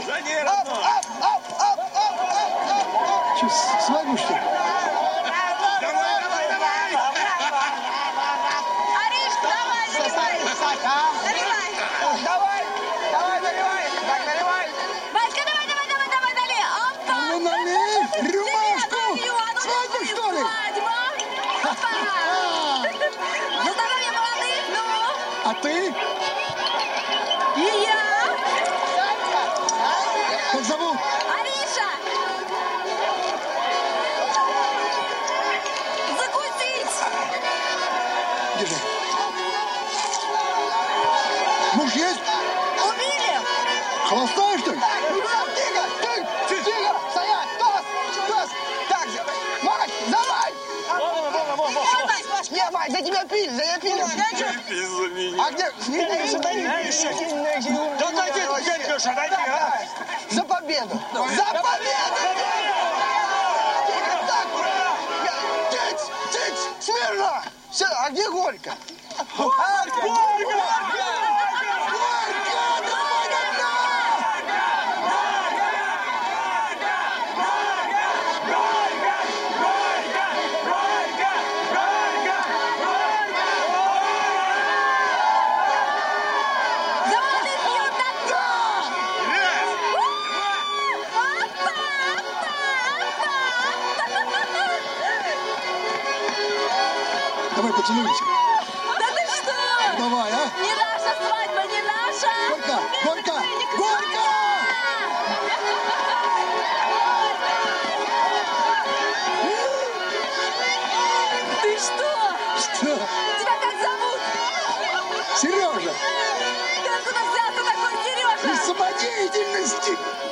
Гони, родной! Че, свадьбу, что ли? Давай! Ариш, давай, наливай! Наливай! Давай, наливай! Так, наливай! Васька, давай, налей! Опа! Ну налей! Рюмашку! Свадьбу, что ли? Свадьба! Опа! Ну, здоровья молодых, ну! А ты? И я! Как зовут? Ариша! Закусить! Держи. Муж есть? Убили! Холостая, что ли? Тихо! Стоять! Тост! Так, Мать, давай! Не, Мать, за тебя пили! Выпей за меня. А где? Да отойди, дядь Леша, отойди, а! За победу! За победу! Так, тыть! Смирно! Все, а где Горько? За молодых пьют на то! Давай поцелуемся. Да ты что? Давай, а? Не наша свадьба, не наша! Горько! Горько! Ты что? Что? Тебя как зовут? Сережа! Ты откуда взялся такой, Сережа? Из самодеятельности!